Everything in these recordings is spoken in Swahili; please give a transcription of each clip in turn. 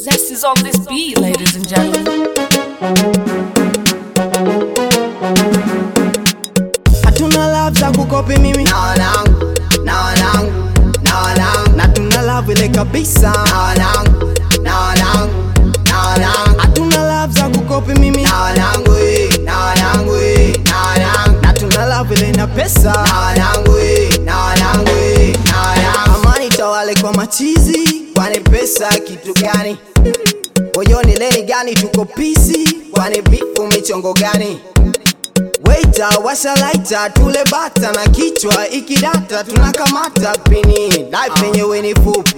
Zest is on this beat, ladies and gentlemen. Hatuna love za kukopi mimi na wanangu, na wanangu, na wanangu. Na tuna love ile kabisa na wanangu, na wanangu, na wanangu. Hatuna love za kukopi mimi na wanangu, na wanangu, na wanangu. Na tuna love ile na pesa na wanangu, na wanangu, na wanangu. Amani tawale kwa machizi, kwani pesa kitu gani? Moyoni leni gani tuko pisi, kwani bifu michongo gani? Waiter, washa lighter, tule bata na kichwa ikidata tunakamata pini. Life yenyewe ni fupi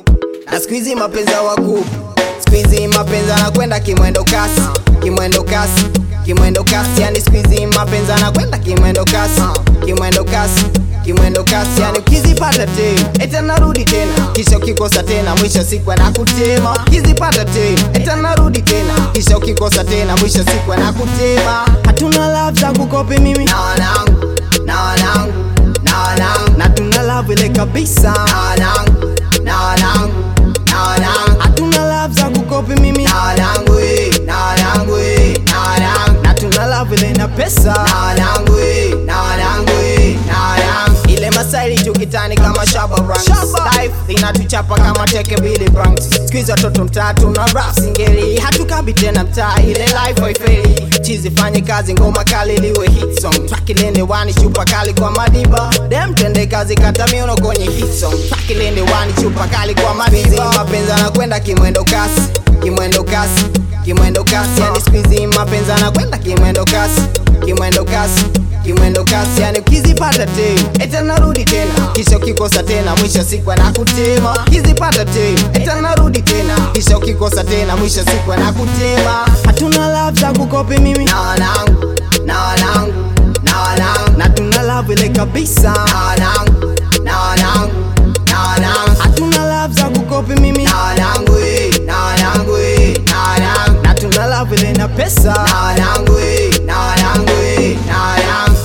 na squeezy mapenza wakupi. Squeezy mapenza na kwenda kimwendo kasi, kimwendo kasi, kimwendo kasi. Yani squeezy mapenza na kwenda kimwendo kasi, kimwendo kasi, kimwendo kasi. Yani ukizipata tena eta narudi tena, kisha ukikosa tena mwisho siku anakutema. Ukizipata tena eta narudi tena, kisha ukikosa tena mwisho siku anakutema. Hatuna love za kukopi mimi na wanangu, na wanangu, na wanangu. Na tuna love ile kabisa na wanangu, na wanangu, na wanangu. Hatuna love za kukopi mimi na wanangu, na wanangu, na wanangu. Na tuna love ile na pesa na wanangu, na wanangu, na wanangu. Ile masaili tukitani kama Shabba Ranks. Life inatuchapa kama Teke Billy Branks. Squeeze watoto mtatu na rap singeli, hatukabi tena mtaa, ile life haifeli. Chizi fanye kazi, ngoma kali liwe hit song. Track ilende wani chupa kali kwa madiba. Dem tende kazi kata miuno kwenye hit song. Track ilende wani chupa kali kwa madiba. Mapenza na kwenda kimwendo kasi, kimwendo kasi, kimwendo kasi. Yani squeeze mapenza na kwenda kimwendo kasi, kimwendo kasi, kimwendo kasi. Yani ukizipata tena eta narudi tena, kisha ukikosa tena mwisho siku anakutema. Ukizipata tena eta narudi tena, kisha ukikosa tena mwisho siku anakutema. Hatuna love za kukopi mimi na wanangu, na wanangu, na wanangu. Na tuna love ile kabisa na wanangu, na wanangu, na wanangu. Hatuna love za kukopi mimi na wanangu, na wanangu, na wanangu. Na tuna love ile na pesa na wanangu, na wanangu, na wanangu.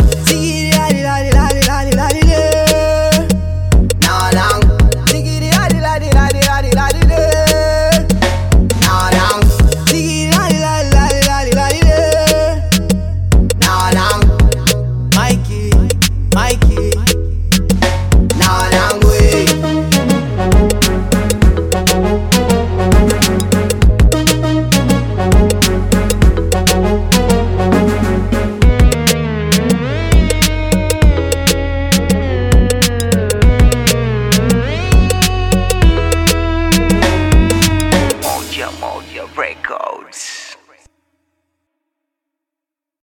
Moja Records.